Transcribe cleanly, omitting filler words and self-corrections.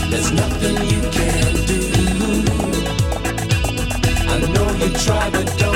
There's nothing you can do. I know you try, but don't.